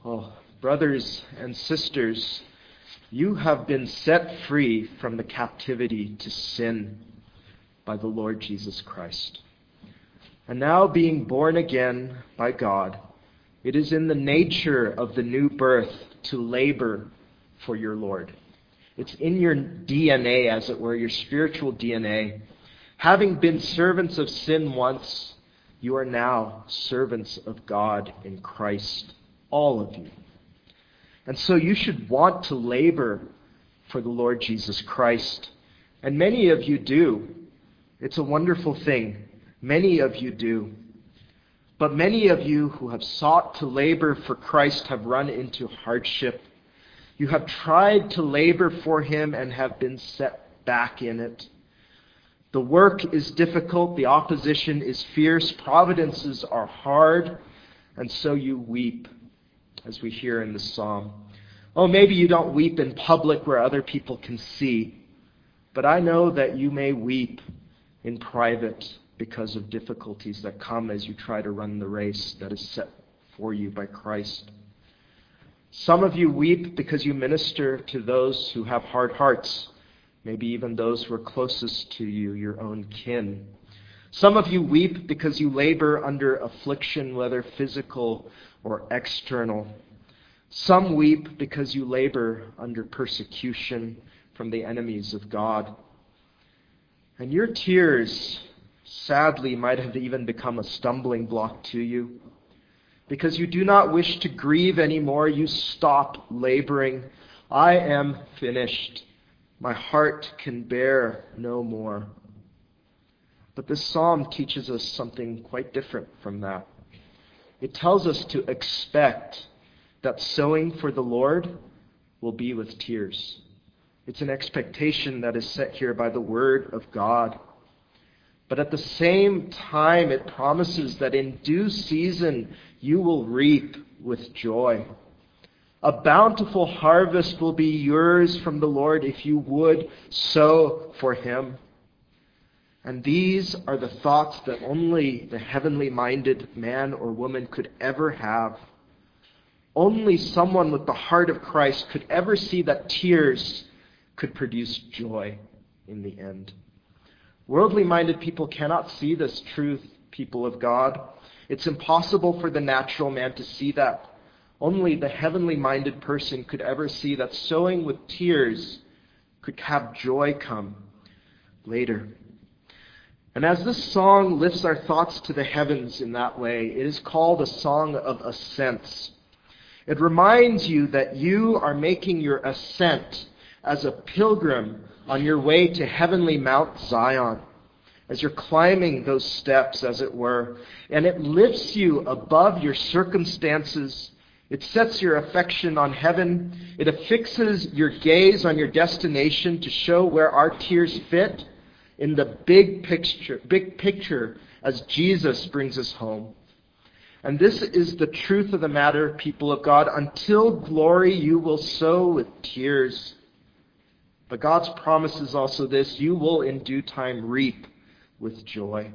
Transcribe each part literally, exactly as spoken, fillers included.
Oh, brothers and sisters, you have been set free from the captivity to sin by the Lord Jesus Christ. And now being born again by God, it is in the nature of the new birth to labor for your Lord. It's in your D N A, as it were, your spiritual D N A. Having been servants of sin once, you are now servants of God in Christ, all of you. And so you should want to labor for the Lord Jesus Christ. And many of you do. It's a wonderful thing. Many of you do. But many of you who have sought to labor for Christ have run into hardship. You have tried to labor for Him and have been set back in it. The work is difficult. The opposition is fierce. Providences are hard. And so you weep, as we hear in the psalm. Oh, maybe you don't weep in public where other people can see. But I know that you may weep in private because of difficulties that come as you try to run the race that is set for you by Christ. Some of you weep because you minister to those who have hard hearts, maybe even those who are closest to you, your own kin. Some of you weep because you labor under affliction, whether physical or external. Some weep because you labor under persecution from the enemies of God. And your tears, sadly, might have even become a stumbling block to you. Because you do not wish to grieve anymore, you stop laboring. I am finished. My heart can bear no more. But this psalm teaches us something quite different from that. It tells us to expect that sowing for the Lord will be with tears. It's an expectation that is set here by the Word of God. But at the same time, it promises that in due season you will reap with joy. A bountiful harvest will be yours from the Lord if you would sow for Him. And these are the thoughts that only the heavenly-minded man or woman could ever have. Only someone with the heart of Christ could ever see that tears could produce joy in the end. Worldly-minded people cannot see this truth, people of God. It's impossible for the natural man to see that. Only the heavenly-minded person could ever see that sowing with tears could have joy come later. And as this song lifts our thoughts to the heavens in that way, it is called a song of ascents. It reminds you that you are making your ascent as a pilgrim on your way to heavenly Mount Zion, as you're climbing those steps, as it were. And it lifts you above your circumstances. It sets your affection on heaven. It affixes your gaze on your destination to show where our tears fit in the big picture, big picture as Jesus brings us home. And this is the truth of the matter, people of God. Until glory, you will sow with tears. But God's promise is also this: you will in due time reap with joy.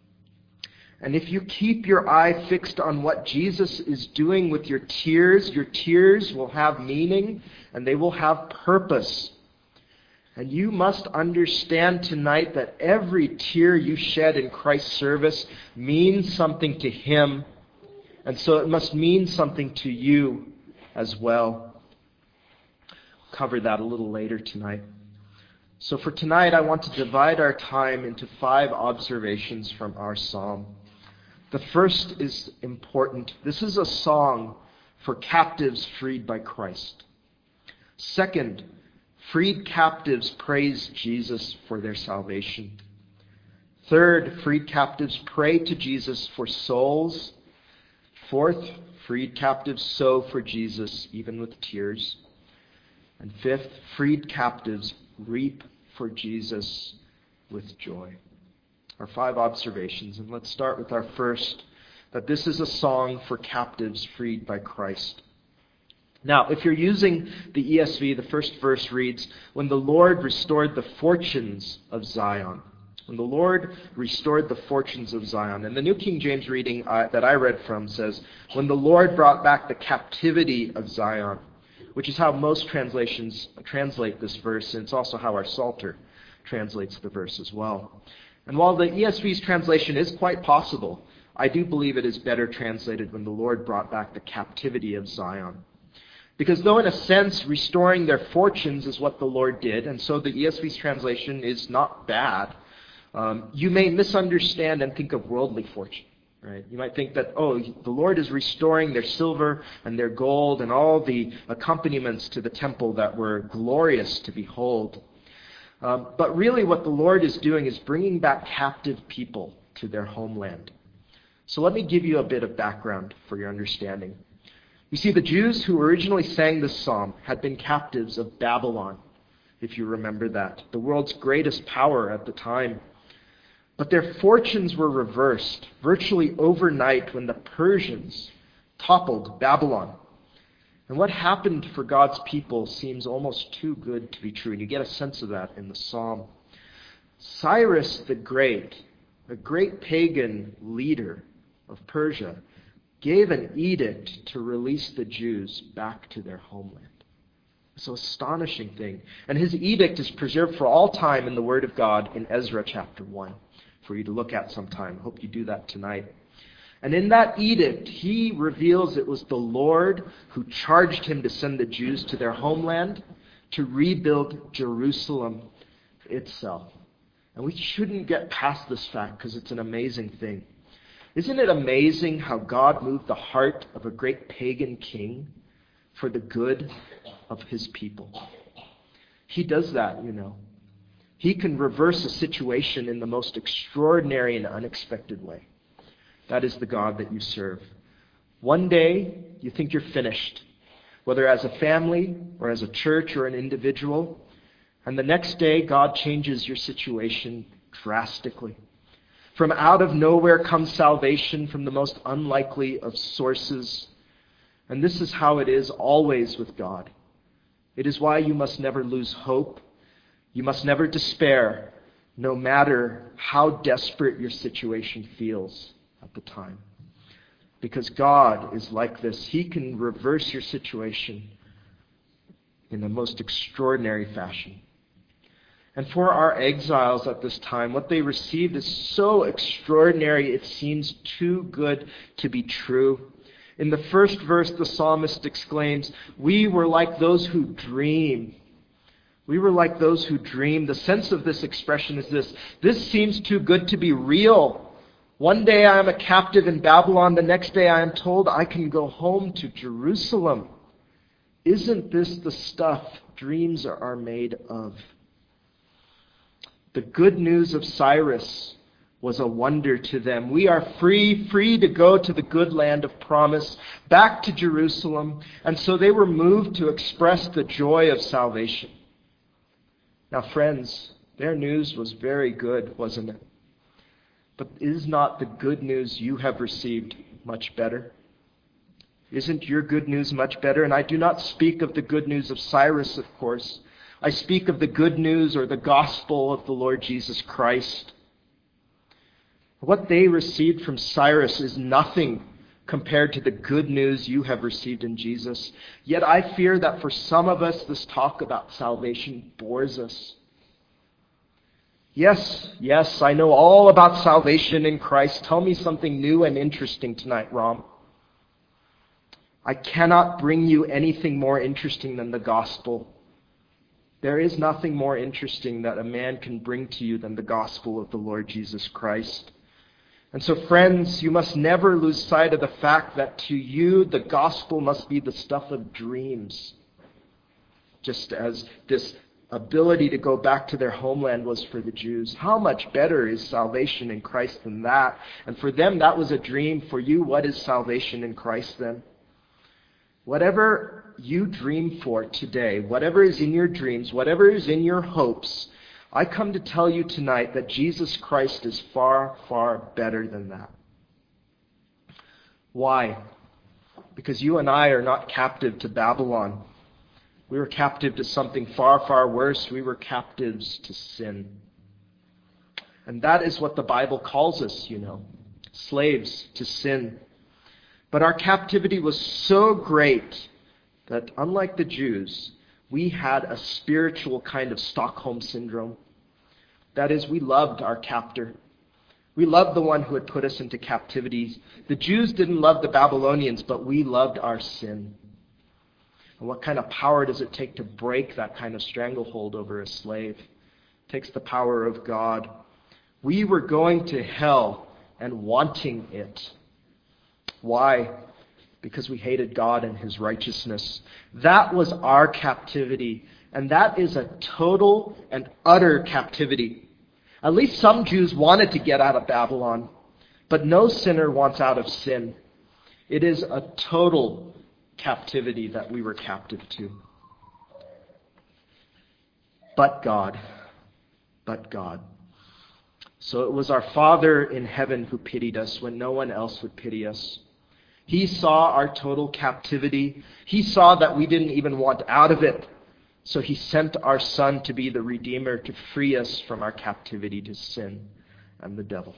And if you keep your eye fixed on what Jesus is doing with your tears, your tears will have meaning and they will have purpose. And you must understand tonight that every tear you shed in Christ's service means something to Him. And so it must mean something to you as well. We'll cover that a little later tonight. So for tonight, I want to divide our time into five observations from our psalm. The first is important. This is a song for captives freed by Christ. Second, freed captives praise Jesus for their salvation. Third, freed captives pray to Jesus for souls. Fourth, freed captives sow for Jesus, even with tears. And fifth, freed captives reap for Jesus with joy. Our five observations. And let's start with our first, that this is a song for captives freed by Christ. Now, if you're using the E S V, the first verse reads, "When the Lord restored the fortunes of Zion." When the Lord restored the fortunes of Zion. And the New King James reading uh, that I read from says, when the Lord brought back the captivity of Zion, which is how most translations translate this verse, and it's also how our Psalter translates the verse as well. And while the E S V's translation is quite possible, I do believe it is better translated when the Lord brought back the captivity of Zion. Because though in a sense restoring their fortunes is what the Lord did, and so the E S V's translation is not bad, um, you may misunderstand and think of worldly fortune. Right? You might think that, oh, the Lord is restoring their silver and their gold and all the accompaniments to the temple that were glorious to behold. Um, but really what the Lord is doing is bringing back captive people to their homeland. So let me give you a bit of background for your understanding. You see, the Jews who originally sang this psalm had been captives of Babylon, if you remember that, the world's greatest power at the time. But their fortunes were reversed virtually overnight when the Persians toppled Babylon. And what happened for God's people seems almost too good to be true. And you get a sense of that in the psalm. Cyrus the Great, a great pagan leader of Persia, gave an edict to release the Jews back to their homeland. It's an astonishing thing. And his edict is preserved for all time in the Word of God in Ezra chapter one. For you to look at sometime. I hope you do that tonight. And in that edict, he reveals it was the Lord who charged him to send the Jews to their homeland to rebuild Jerusalem itself. And we shouldn't get past this fact because it's an amazing thing. Isn't it amazing how God moved the heart of a great pagan king for the good of his people? He does that, you know. He can reverse a situation in the most extraordinary and unexpected way. That is the God that you serve. One day, you think you're finished, whether as a family or as a church or an individual. And the next day, God changes your situation drastically. From out of nowhere comes salvation from the most unlikely of sources. And this is how it is always with God. It is why you must never lose hope. You must never despair, no matter how desperate your situation feels at the time. Because God is like this. He can reverse your situation in the most extraordinary fashion. And for our exiles at this time, what they received is so extraordinary, it seems too good to be true. In the first verse, the psalmist exclaims, "We were like those who dream." We were like those who dream. The sense of this expression is this: this seems too good to be real. One day I am a captive in Babylon. The next day I am told I can go home to Jerusalem. Isn't this the stuff dreams are made of? The good news of Cyrus was a wonder to them. We are free, free to go to the good land of promise, back to Jerusalem. And so they were moved to express the joy of salvation. Now, friends, their news was very good, wasn't it? But is not the good news you have received much better? Isn't your good news much better? And I do not speak of the good news of Cyrus, of course. I speak of the good news or the gospel of the Lord Jesus Christ. What they received from Cyrus is nothing compared to the good news you have received in Jesus. Yet I fear that for some of us, this talk about salvation bores us. Yes, yes, I know all about salvation in Christ. Tell me something new and interesting tonight, Rom. I cannot bring you anything more interesting than the gospel. There is nothing more interesting that a man can bring to you than the gospel of the Lord Jesus Christ. And so, friends, you must never lose sight of the fact that to you, the gospel must be the stuff of dreams. Just as this ability to go back to their homeland was for the Jews. How much better is salvation in Christ than that? And for them, that was a dream. For you, what is salvation in Christ then? Whatever you dream for today, whatever is in your dreams, whatever is in your hopes, I come to tell you tonight that Jesus Christ is far, far better than that. Why? Because you and I are not captive to Babylon. We were captive to something far, far worse. We were captives to sin. And that is what the Bible calls us, you know, slaves to sin. But our captivity was so great that, unlike the Jews, we had a spiritual kind of Stockholm syndrome. That is, we loved our captor. We loved the one who had put us into captivity. The Jews didn't love the Babylonians, but we loved our sin. And what kind of power does it take to break that kind of stranglehold over a slave? It takes the power of God. We were going to hell and wanting it. Why? Because we hated God and His righteousness. That was our captivity. And that is a total and utter captivity. At least some Jews wanted to get out of Babylon. But no sinner wants out of sin. It is a total captivity that we were captive to. But God. But God. So it was our Father in heaven who pitied us when no one else would pity us. He saw our total captivity. He saw that we didn't even want out of it. So He sent our Son to be the Redeemer, to free us from our captivity to sin and the devil.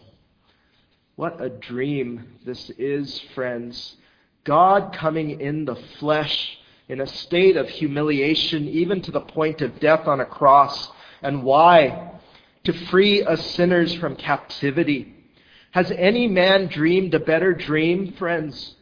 What a dream this is, friends. God coming in the flesh in a state of humiliation, even to the point of death on a cross. And why? To free us sinners from captivity. Has any man dreamed a better dream, friends?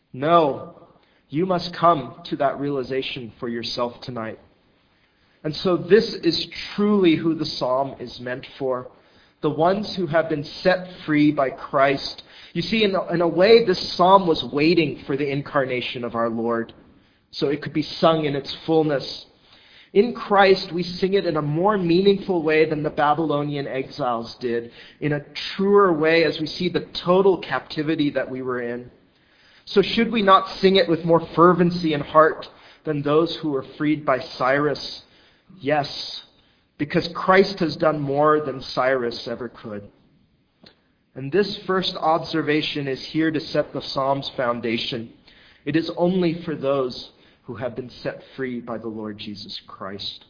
No. You must come to that realization for yourself tonight. And so this is truly who the psalm is meant for. The ones who have been set free by Christ. You see, in a, in a way, this psalm was waiting for the incarnation of our Lord, so it could be sung in its fullness. In Christ, we sing it in a more meaningful way than the Babylonian exiles did, in a truer way as we see the total captivity that we were in. So should we not sing it with more fervency and heart than those who were freed by Cyrus? Yes, because Christ has done more than Cyrus ever could. And this first observation is here to set the psalm's foundation. It is only for those who have been set free by the Lord Jesus Christ.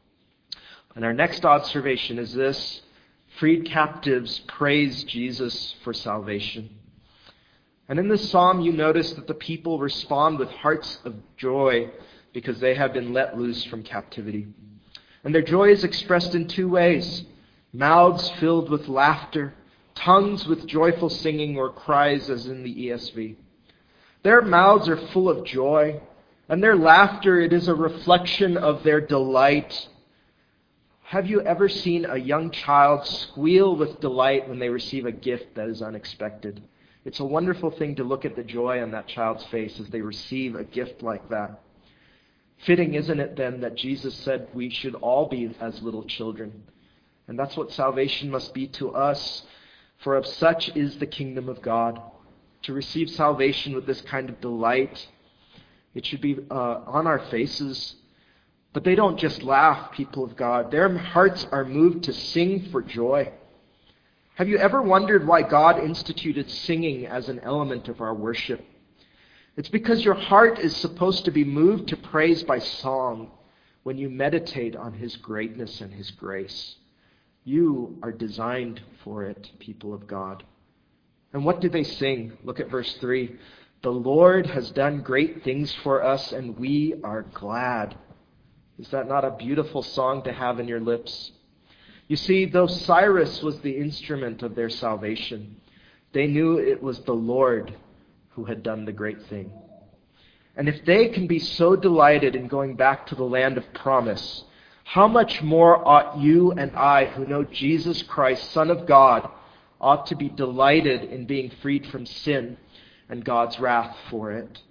And our next observation is this: freed captives praise Jesus for salvation. And in this psalm, you notice that the people respond with hearts of joy because they have been let loose from captivity. And their joy is expressed in two ways: mouths filled with laughter, tongues with joyful singing, or cries as in the E S V. Their mouths are full of joy, and their laughter, it is a reflection of their delight. Have you ever seen a young child squeal with delight when they receive a gift that is unexpected? It's a wonderful thing to look at the joy on that child's face as they receive a gift like that. Fitting, isn't it, then, that Jesus said we should all be as little children? And that's what salvation must be to us. For of such is the kingdom of God. To receive salvation with this kind of delight, it should be uh, on our faces. But they don't just laugh, people of God. Their hearts are moved to sing for joy. Have you ever wondered why God instituted singing as an element of our worship? It's because your heart is supposed to be moved to praise by song when you meditate on His greatness and His grace. You are designed for it, people of God. And what do they sing? Look at verse three. The Lord has done great things for us, and we are glad. Is that not a beautiful song to have in your lips? You see, though Cyrus was the instrument of their salvation, they knew it was the Lord who had done the great thing. And if they can be so delighted in going back to the land of promise, how much more ought you and I, who know Jesus Christ, Son of God, ought to be delighted in being freed from sin and God's wrath for it?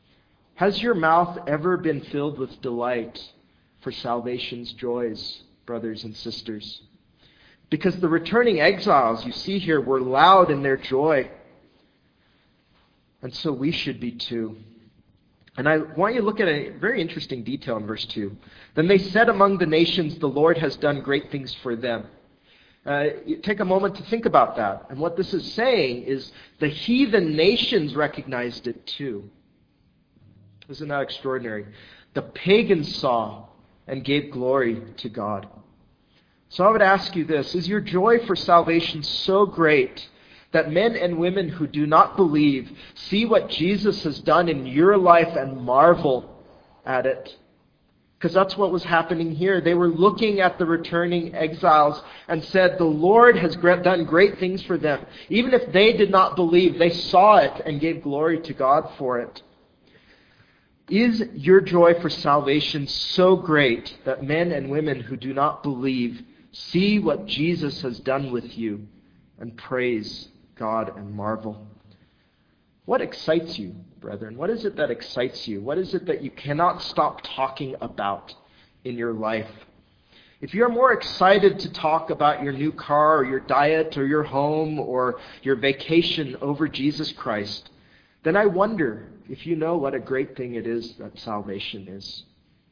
Has your mouth ever been filled with delight for salvation's joys, brothers and sisters? Because the returning exiles, you see here, were loud in their joy. And so we should be too. And I want you to look at a very interesting detail in verse two. Then they said among the nations, the Lord has done great things for them. Uh, take a moment to think about that. And what this is saying is the heathen nations recognized it too. Isn't that extraordinary? The pagans saw and gave glory to God. So I would ask you this: is your joy for salvation so great that men and women who do not believe see what Jesus has done in your life and marvel at it? Because that's what was happening here. They were looking at the returning exiles and said, the Lord has done great things for them. Even if they did not believe, they saw it and gave glory to God for it. Is your joy for salvation so great that men and women who do not believe see what Jesus has done with you and praise God and marvel? What excites you, brethren? What is it that excites you? What is it that you cannot stop talking about in your life? If you're more excited to talk about your new car or your diet or your home or your vacation over Jesus Christ, then I wonder if you know what a great thing it is that salvation is.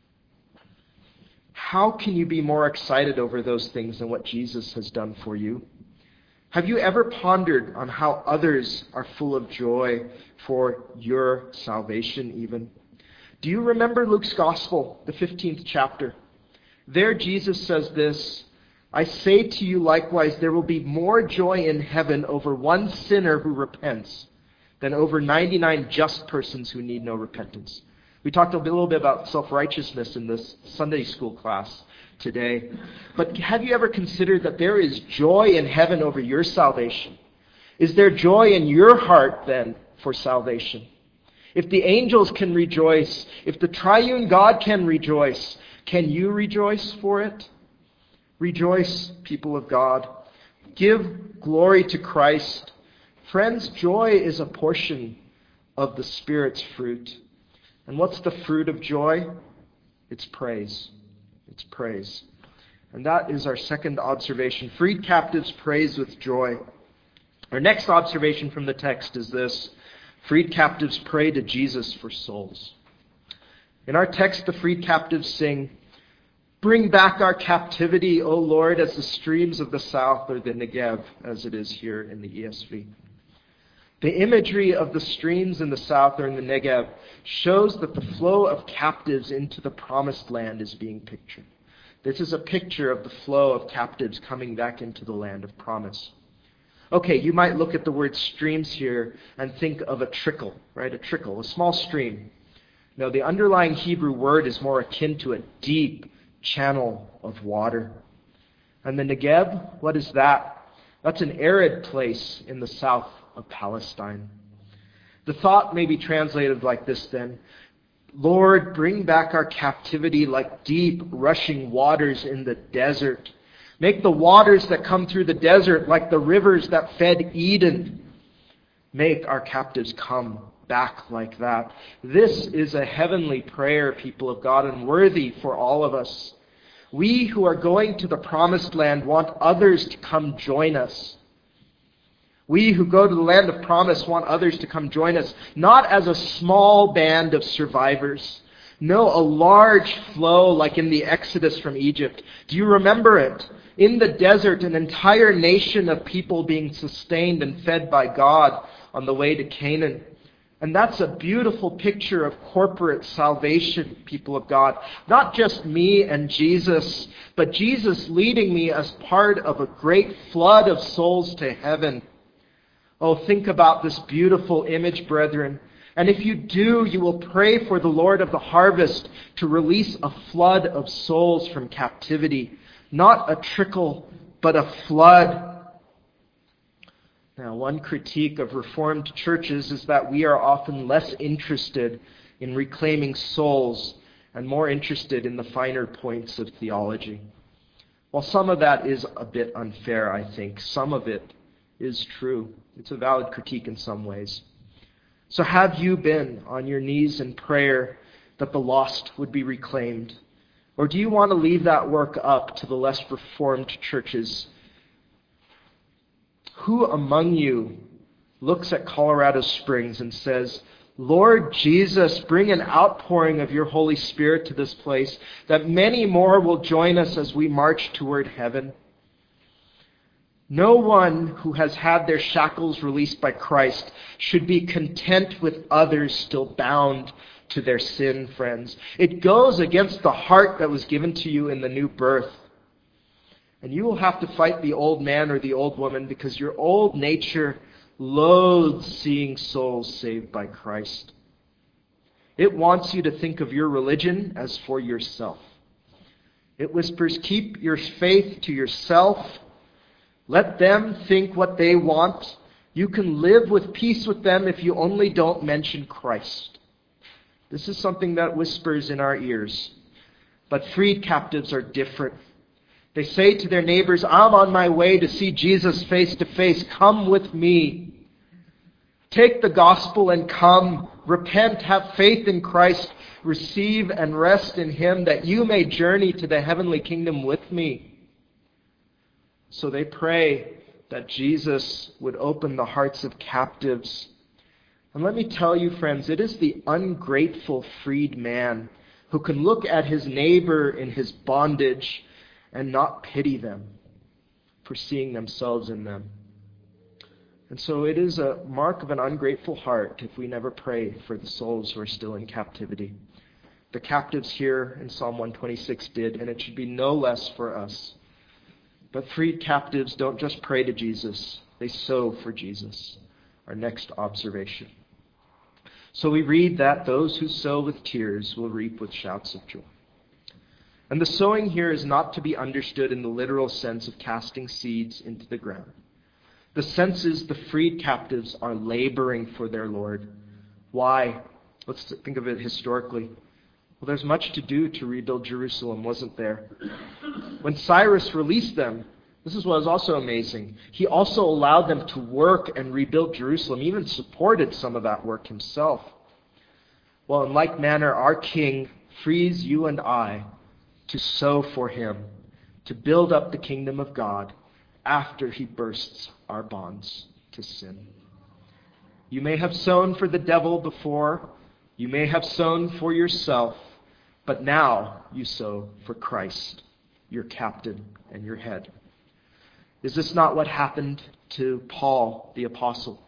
How can you be more excited over those things than what Jesus has done for you? Have you ever pondered on how others are full of joy for your salvation even? Do you remember Luke's Gospel, the fifteenth chapter? There Jesus says this, I say to you likewise, there will be more joy in heaven over one sinner who repents than over ninety-nine just persons who need no repentance. We talked a little bit about self-righteousness in this Sunday school class today. But have you ever considered that there is joy in heaven over your salvation? Is there joy in your heart then for salvation? If the angels can rejoice, if the triune God can rejoice, can you rejoice for it? Rejoice, people of God. Give glory to Christ. Friends, joy is a portion of the Spirit's fruit. And what's the fruit of joy? It's praise. It's praise. And that is our second observation. Freed captives praise with joy. Our next observation from the text is this. Freed captives pray to Jesus for souls. In our text, the freed captives sing, bring back our captivity, O Lord, as the streams of the south, or the Negev, as it is here in the E S V. The imagery of the streams in the south or in the Negev shows that the flow of captives into the promised land is being pictured. This is a picture of the flow of captives coming back into the land of promise. Okay, you might look at the word streams here and think of a trickle, right? A trickle, a small stream. No, the underlying Hebrew word is more akin to a deep channel of water. And the Negev, what is that? That's an arid place in the south of Palestine. The thought may be translated like this then. Lord, bring back our captivity like deep rushing waters in the desert. Make the waters that come through the desert like the rivers that fed Eden. Make our captives come back like that. This is a heavenly prayer, people of God, and worthy for all of us. We who are going to the promised land want others to come join us. We who go to the land of promise want others to come join us, not as a small band of survivors. No, a large flow like in the Exodus from Egypt. Do you remember it? In the desert, an entire nation of people being sustained and fed by God on the way to Canaan. And that's a beautiful picture of corporate salvation, people of God. Not just me and Jesus, but Jesus leading me as part of a great flood of souls to heaven. Oh, think about this beautiful image, brethren. And if you do, you will pray for the Lord of the harvest to release a flood of souls from captivity. Not a trickle, but a flood. Now, one critique of Reformed churches is that we are often less interested in reclaiming souls and more interested in the finer points of theology. While some of that is a bit unfair, I think, some of it is true. It's a valid critique in some ways. So have you been on your knees in prayer that the lost would be reclaimed? Or do you want to leave that work up to the less reformed churches? Who among you looks at Colorado Springs and says, Lord Jesus, bring an outpouring of your Holy Spirit to this place, that many more will join us as we march toward heaven? No one who has had their shackles released by Christ should be content with others still bound to their sin, friends. It goes against the heart that was given to you in the new birth. And you will have to fight the old man or the old woman because your old nature loathes seeing souls saved by Christ. It wants you to think of your religion as for yourself. It whispers, keep your faith to yourself. Let them think what they want. You can live with peace with them if you only don't mention Christ. This is something that whispers in our ears. But freed captives are different. They say to their neighbors, I'm on my way to see Jesus face to face. Come with me. Take the gospel and come. Repent, have faith in Christ. Receive and rest in Him that you may journey to the heavenly kingdom with me. So they pray that Jesus would open the hearts of captives. And let me tell you, friends, it is the ungrateful freed man who can look at his neighbor in his bondage and not pity them for seeing themselves in them. And so it is a mark of an ungrateful heart if we never pray for the souls who are still in captivity. The captives here in Psalm one twenty-six did, and it should be no less for us. But freed captives don't just pray to Jesus, they sow for Jesus. Our next observation. So we read that those who sow with tears will reap with shouts of joy. And the sowing here is not to be understood in the literal sense of casting seeds into the ground. The sense is the freed captives are laboring for their Lord. Why? Let's think of it historically. Well, there's much to do to rebuild Jerusalem, wasn't there? When Cyrus released them, this is what was also amazing. He also allowed them to work and rebuild Jerusalem, even supported some of that work himself. Well, in like manner, our King frees you and I to sow for Him, to build up the kingdom of God after He bursts our bonds to sin. You may have sown for the devil before, you may have sown for yourself, but now you sow for Christ, your captain and your head. Is this not what happened to Paul the apostle?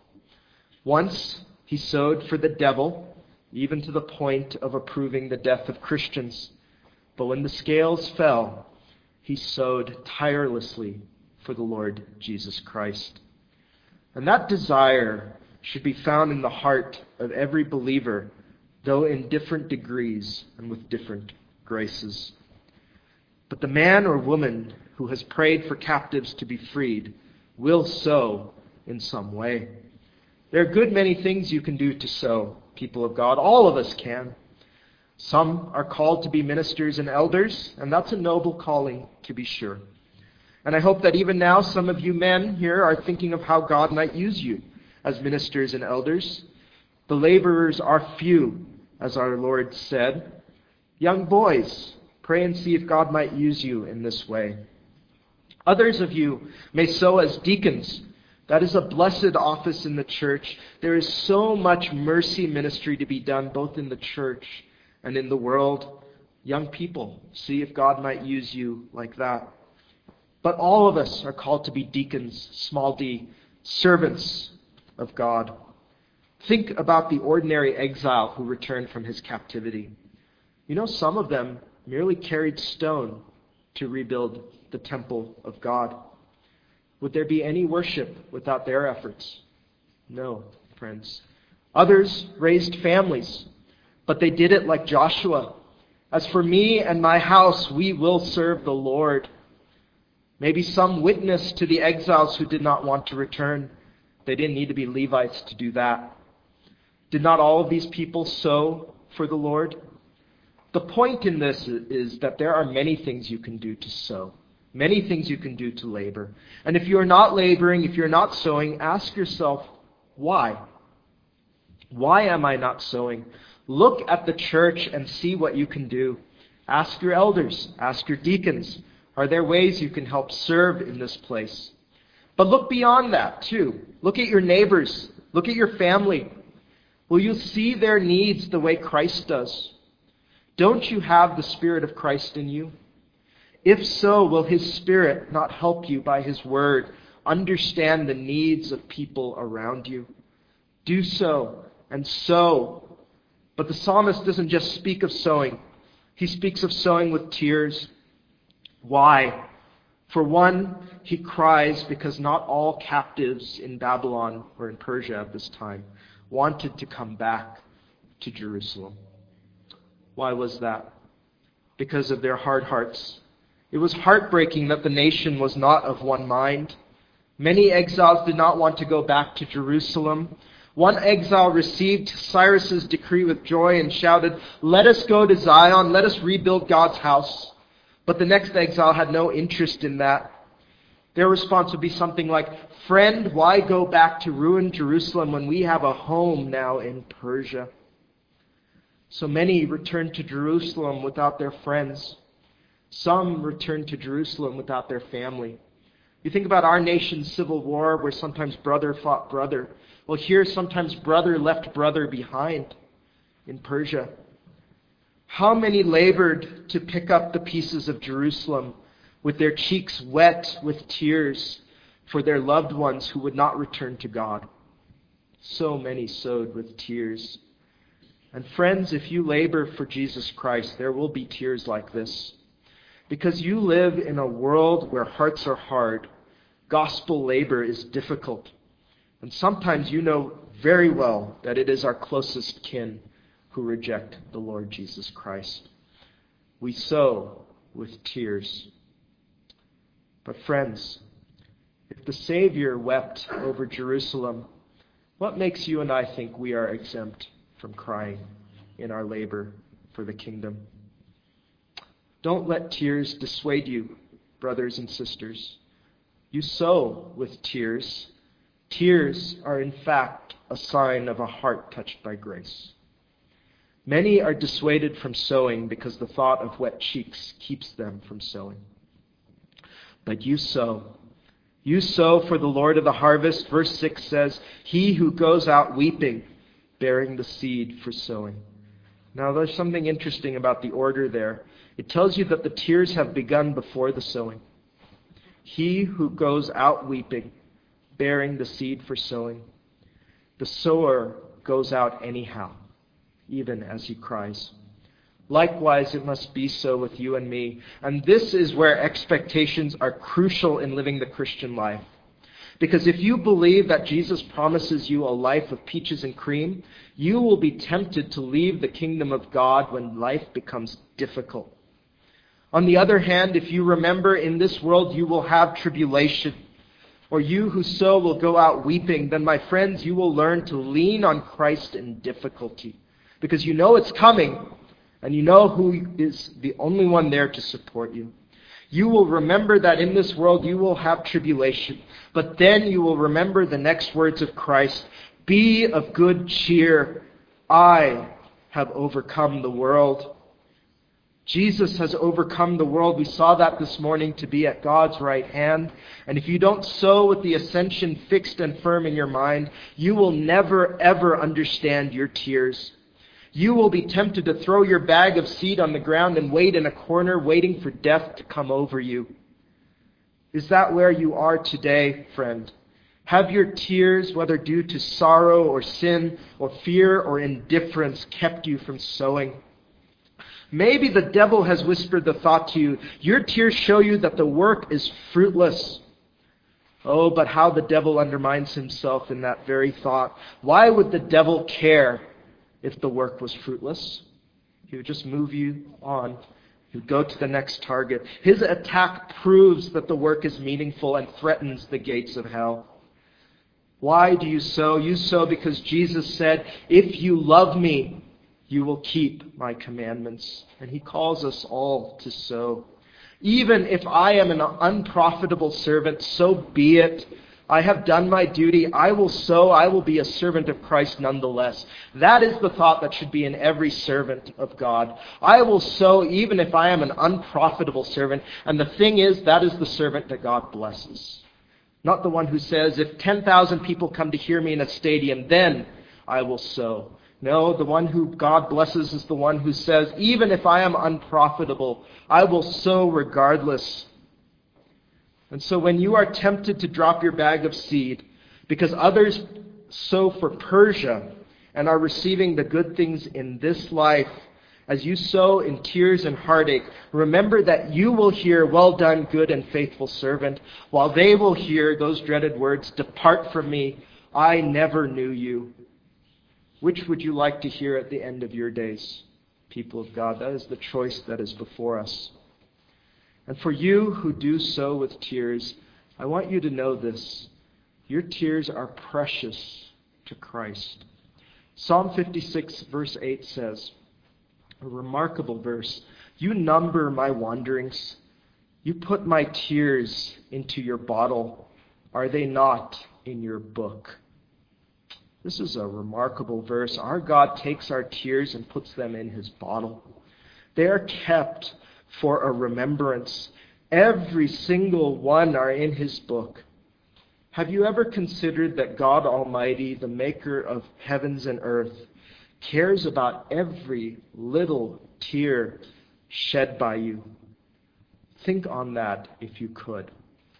Once he sowed for the devil, even to the point of approving the death of Christians. But when the scales fell, he sowed tirelessly for the Lord Jesus Christ. And that desire should be found in the heart of every believer, though in different degrees and with different graces. But the man or woman who has prayed for captives to be freed will sow in some way. There are a good many things you can do to sow, people of God. All of us can. Some are called to be ministers and elders, and that's a noble calling, to be sure. And I hope that even now some of you men here are thinking of how God might use you as ministers and elders. The laborers are few, as our Lord said. Young boys, pray and see if God might use you in this way. Others of you may sow as deacons. That is a blessed office in the church. There is so much mercy ministry to be done, both in the church and in the world. Young people, see if God might use you like that. But all of us are called to be deacons, small d, servants of God. Think about the ordinary exile who returned from his captivity. You know, some of them merely carried stone to rebuild the temple of God. Would there be any worship without their efforts? No, friends. Others raised families, but they did it like Joshua. As for me and my house, we will serve the Lord. Maybe some witness to the exiles who did not want to return. They didn't need to be Levites to do that. Did not all of these people sow for the Lord? The point in this is that there are many things you can do to sow. Many things you can do to labor. And if you're not laboring, if you're not sowing, ask yourself, why? Why am I not sowing? Look at the church and see what you can do. Ask your elders. Ask your deacons. Are there ways you can help serve in this place? But look beyond that too. Look at your neighbors. Look at your family. Will you see their needs the way Christ does? Don't you have the Spirit of Christ in you? If so, will His Spirit not help you by His Word understand the needs of people around you? Do so and sow. But the psalmist doesn't just speak of sowing. He speaks of sowing with tears. Why? For one, he cries because not all captives in Babylon or in Persia at this time wanted to come back to Jerusalem. Why was that? Because of their hard hearts. It was heartbreaking that the nation was not of one mind. Many exiles did not want to go back to Jerusalem. One exile received Cyrus's decree with joy and shouted, "Let us go to Zion, let us rebuild God's house." But the next exile had no interest in that. Their response would be something like, "Friend, why go back to ruined Jerusalem when we have a home now in Persia?" So many returned to Jerusalem without their friends. Some returned to Jerusalem without their family. You think about our nation's civil war where sometimes brother fought brother. Well, here sometimes brother left brother behind in Persia. How many labored to pick up the pieces of Jerusalem with their cheeks wet with tears for their loved ones who would not return to God? So many sowed with tears. And friends, if you labor for Jesus Christ, there will be tears like this. Because you live in a world where hearts are hard, gospel labor is difficult. And sometimes you know very well that it is our closest kin who reject the Lord Jesus Christ. We sow with tears. But friends, if the Savior wept over Jerusalem, what makes you and I think we are exempt from crying in our labor for the kingdom? Don't let tears dissuade you, brothers and sisters. You sow with tears. Tears are in fact a sign of a heart touched by grace. Many are dissuaded from sowing because the thought of wet cheeks keeps them from sowing. But you sow. You sow for the Lord of the harvest. Verse six says, "He who goes out weeping, bearing the seed for sowing." Now there's something interesting about the order there. It tells you that the tears have begun before the sowing. He who goes out weeping, bearing the seed for sowing. The sower goes out anyhow, even as he cries. Likewise, it must be so with you and me. And this is where expectations are crucial in living the Christian life. Because if you believe that Jesus promises you a life of peaches and cream, you will be tempted to leave the kingdom of God when life becomes difficult. On the other hand, if you remember in this world you will have tribulation, or you who sow will go out weeping, then my friends, you will learn to lean on Christ in difficulty. Because you know it's coming, and you know who is the only one there to support you. You will remember that in this world you will have tribulation. But then you will remember the next words of Christ. "Be of good cheer. I have overcome the world." Jesus has overcome the world. We saw that this morning to be at God's right hand. And if you don't sow with the ascension fixed and firm in your mind, you will never, ever understand your tears. You will be tempted to throw your bag of seed on the ground and wait in a corner, waiting for death to come over you. Is that where you are today, friend? Have your tears, whether due to sorrow or sin or fear or indifference, kept you from sowing? Maybe the devil has whispered the thought to you. Your tears show you that the work is fruitless. Oh, but how the devil undermines himself in that very thought. Why would the devil care if the work was fruitless? He would just move you on. He would go to the next target. His attack proves that the work is meaningful and threatens the gates of hell. Why do you sow? You sow because Jesus said, "If you love me, you will keep my commandments." And he calls us all to sow. Even if I am an unprofitable servant, so be it. I have done my duty. I will sow. I will be a servant of Christ nonetheless. That is the thought that should be in every servant of God. I will sow even if I am an unprofitable servant. And the thing is, that is the servant that God blesses. Not the one who says, if ten thousand people come to hear me in a stadium, then I will sow. No, the one who God blesses is the one who says, even if I am unprofitable, I will sow regardless. And so when you are tempted to drop your bag of seed because others sow for Persia and are receiving the good things in this life, As you sow in tears and heartache, remember that you will hear, "Well done, good and faithful servant," while they will hear those dreaded words, "Depart from me, I never knew you." Which would you like to hear at the end of your days, people of God? That is the choice that is before us. And for you who do so with tears, I want you to know this. Your tears are precious to Christ. Psalm fifty-six verse eight says, a remarkable verse, "You number my wanderings. You put my tears into your bottle. Are they not in your book?" This is a remarkable verse. Our God takes our tears and puts them in his bottle. They are kept for a remembrance. Every single one are in his book. Have you ever considered that God Almighty, the maker of heavens and earth, cares about every little tear shed by you? Think on that if you could.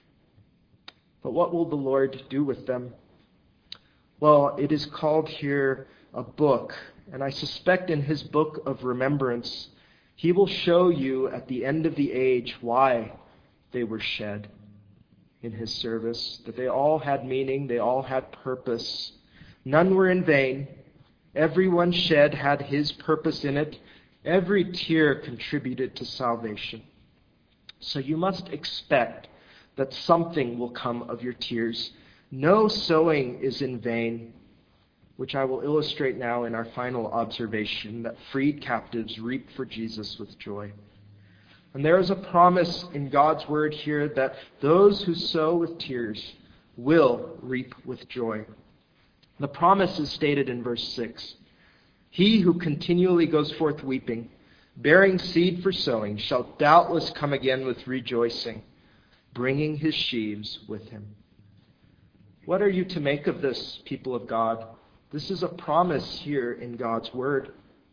But what will the Lord do with them? Well, it is called here a book, and I suspect in his book of remembrance, he will show you at the end of the age why they were shed in his service, that they all had meaning, they all had purpose. None were in vain. Everyone shed had his purpose in it. Every tear contributed to salvation. So you must expect that something will come of your tears. No sowing is in vain, which I will illustrate now in our final observation, that freed captives reap for Jesus with joy. And there is a promise in God's word here that those who sow with tears will reap with joy. The promise is stated in verse six. "He who continually goes forth weeping, bearing seed for sowing, shall doubtless come again with rejoicing, bringing his sheaves with him." What are you to make of this, people of God? This is a promise here in God's word.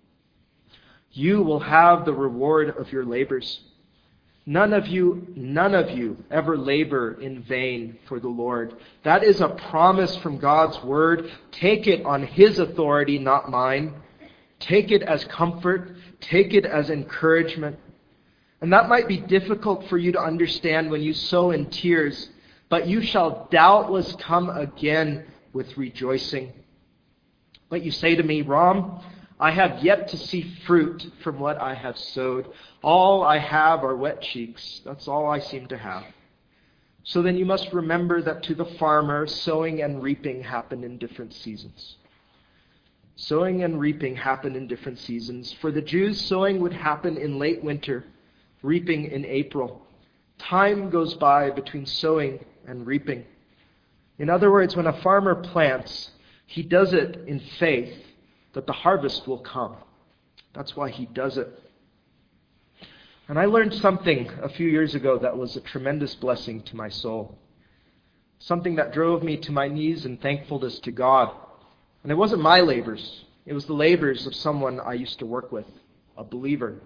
You will have the reward of your labors. None of you, none of you ever labor in vain for the Lord. That is a promise from God's word. Take it on his authority, not mine. Take it as comfort. Take it as encouragement. And that might be difficult for you to understand when you sow in tears, but you shall doubtless come again with rejoicing. But you say to me, "Ram, I have yet to see fruit from what I have sowed. All I have are wet cheeks. That's all I seem to have." So then you must remember that to the farmer, sowing and reaping happen in different seasons. Sowing and reaping happen in different seasons. For the Jews, sowing would happen in late winter, reaping in April. Time goes by between sowing and reaping. In other words, when a farmer plants, he does it in faith that the harvest will come. That's why he does it. And I learned something a few years ago that was a tremendous blessing to my soul. Something that drove me to my knees in thankfulness to God. And it wasn't my labors. It was the labors of someone I used to work with, a believer.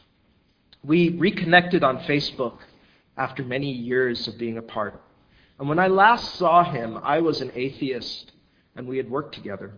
We reconnected on Facebook after many years of being apart. And when I last saw him, I was an atheist, and we had worked together.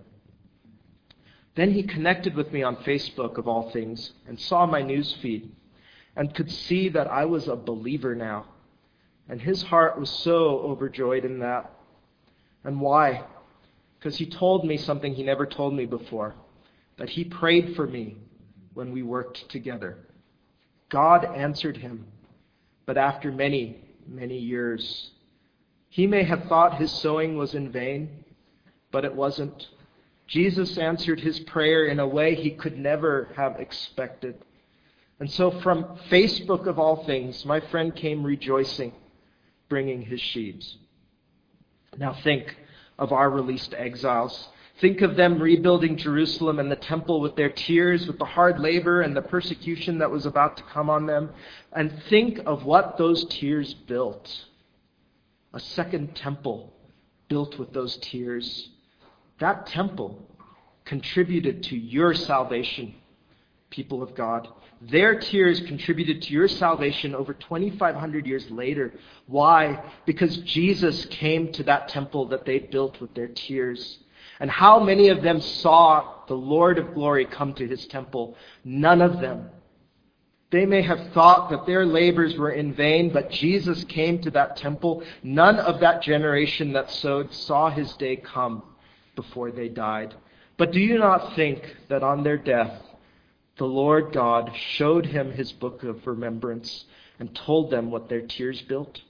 Then he connected with me on Facebook, of all things, and saw my news feed, and could see that I was a believer now. And his heart was so overjoyed in that. And why? Because he told me something he never told me before, that he prayed for me when we worked together. God answered him, but after many, many years. He may have thought his sowing was in vain, but it wasn't. Jesus answered his prayer in a way he could never have expected. And so from Facebook of all things, my friend came rejoicing, bringing his sheaves. Now think of our released exiles. Think of them rebuilding Jerusalem and the temple with their tears, with the hard labor and the persecution that was about to come on them. And think of what those tears built. A second temple built with those tears. That temple contributed to your salvation, people of God. Their tears contributed to your salvation over twenty-five hundred years later. Why? Because Jesus came to that temple that they built with their tears. And how many of them saw the Lord of glory come to his temple? None of them. They may have thought that their labors were in vain, but Jesus came to that temple. None of that generation that sowed saw his day come before they died. But do you not think that on their death, the Lord God showed him his book of remembrance and told them what their tears built?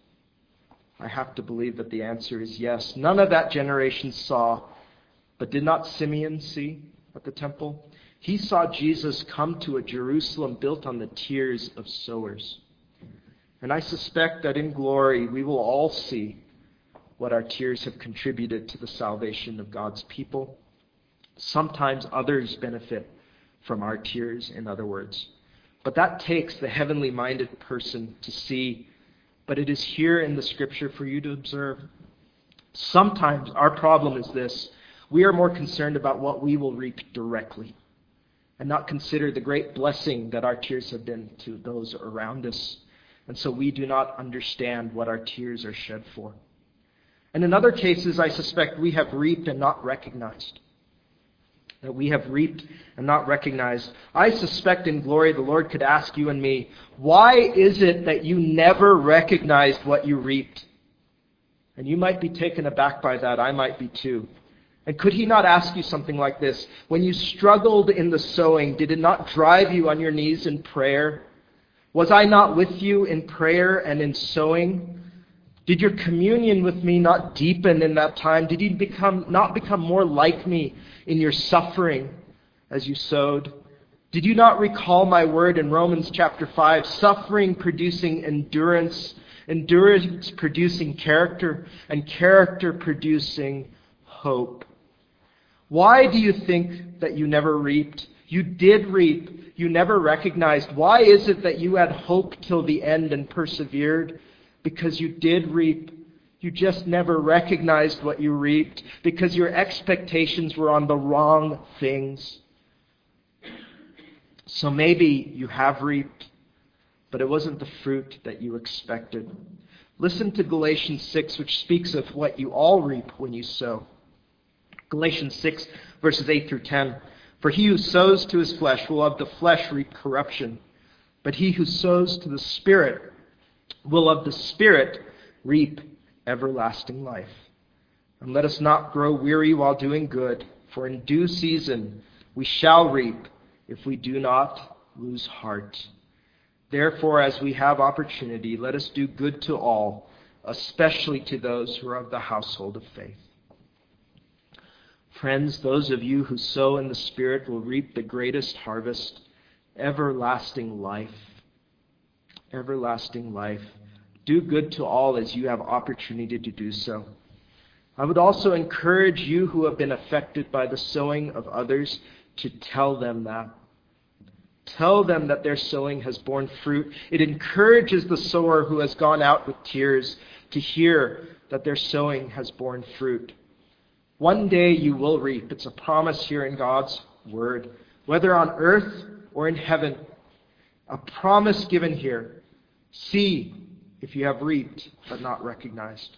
I have to believe that the answer is yes. None of that generation saw, but did not Simeon see at the temple? He saw Jesus come to a Jerusalem built on the tears of sowers. And I suspect that in glory we will all see what our tears have contributed to the salvation of God's people. Sometimes others benefit from our tears, in other words. But that takes the heavenly minded person to see. But it is here in the Scripture for you to observe. Sometimes our problem is this: we are more concerned about what we will reap directly and not consider the great blessing that our tears have been to those around us. And so we do not understand what our tears are shed for. And in other cases, I suspect we have reaped and not recognized. That we have reaped and not recognized. I suspect in glory the Lord could ask you and me, why is it that you never recognized what you reaped? And you might be taken aback by that. I might be too. And could he not ask you something like this? When you struggled in the sowing, did it not drive you on your knees in prayer? Was I not with you in prayer and in sowing? Did your communion with me not deepen in that time? Did you become not become more like me in your suffering as you sowed? Did you not recall my word in Romans chapter five? Suffering producing endurance, endurance producing character, and character producing hope. Why do you think that you never reaped? You did reap. You never recognized. Why is it that you had hope till the end and persevered? Because you did reap. You just never recognized what you reaped because your expectations were on the wrong things. So maybe you have reaped, but it wasn't the fruit that you expected. Listen to Galatians six, which speaks of what you all reap when you sow. Galatians six, verses eight through ten. For he who sows to his flesh will of the flesh reap corruption, but he who sows to the Spirit will of the Spirit reap everlasting life. And let us not grow weary while doing good, for in due season we shall reap if we do not lose heart. Therefore, as we have opportunity, let us do good to all, especially to those who are of the household of faith. Friends, those of you who sow in the Spirit will reap the greatest harvest, everlasting life. Everlasting life. Do good to all as you have opportunity to do so. I would also encourage you who have been affected by the sowing of others to tell them that. Tell them that their sowing has borne fruit. It encourages the sower who has gone out with tears to hear that their sowing has borne fruit. One day you will reap. It's a promise here in God's word, whether on earth or in heaven. A promise given here. See if you have reaped but not recognized.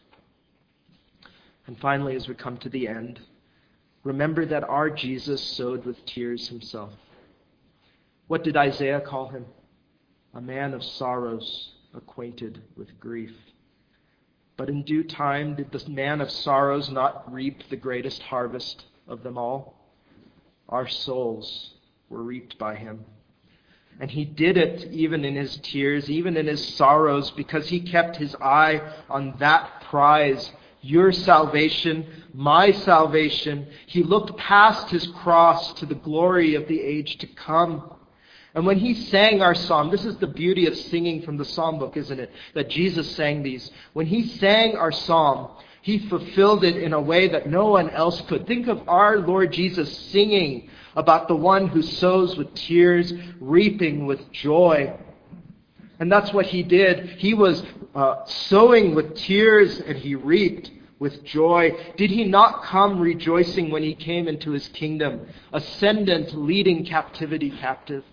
And finally, as we come to the end, remember that our Jesus sowed with tears himself. What did Isaiah call him? A man of sorrows, acquainted with grief. But in due time, did the man of sorrows not reap the greatest harvest of them all? Our souls were reaped by him. And he did it even in his tears, even in his sorrows, because he kept his eye on that prize, your salvation, my salvation. He looked past his cross to the glory of the age to come. And when he sang our psalm, this is the beauty of singing from the psalm book, isn't it? That Jesus sang these. When he sang our psalm, he fulfilled it in a way that no one else could. Think of our Lord Jesus singing about the one who sows with tears, reaping with joy. And that's what he did. He was uh, sowing with tears and he reaped with joy. Did he not come rejoicing when he came into his kingdom, ascendant, leading captivity captive?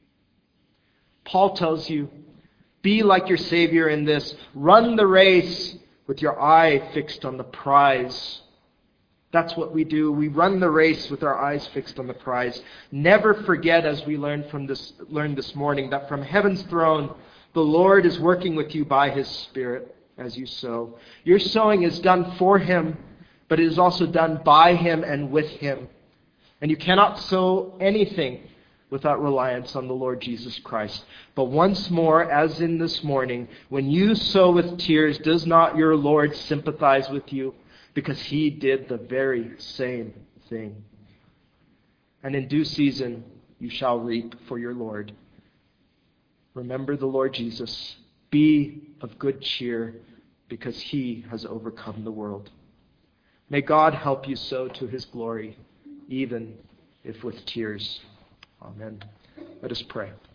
Paul tells you, be like your Savior in this. Run the race with your eye fixed on the prize. That's what we do. We run the race with our eyes fixed on the prize. Never forget, as we learned from this, learned this morning, that from heaven's throne, the Lord is working with you by His Spirit as you sow. Your sowing is done for Him, but it is also done by Him and with Him. And you cannot sow anything without reliance on the Lord Jesus Christ. But once more, as in this morning, when you sow with tears, does not your Lord sympathize with you? Because He did the very same thing. And in due season, you shall reap for your Lord. Remember the Lord Jesus. Be of good cheer, because He has overcome the world. May God help you sow to His glory, even if with tears. Amen. Let us pray.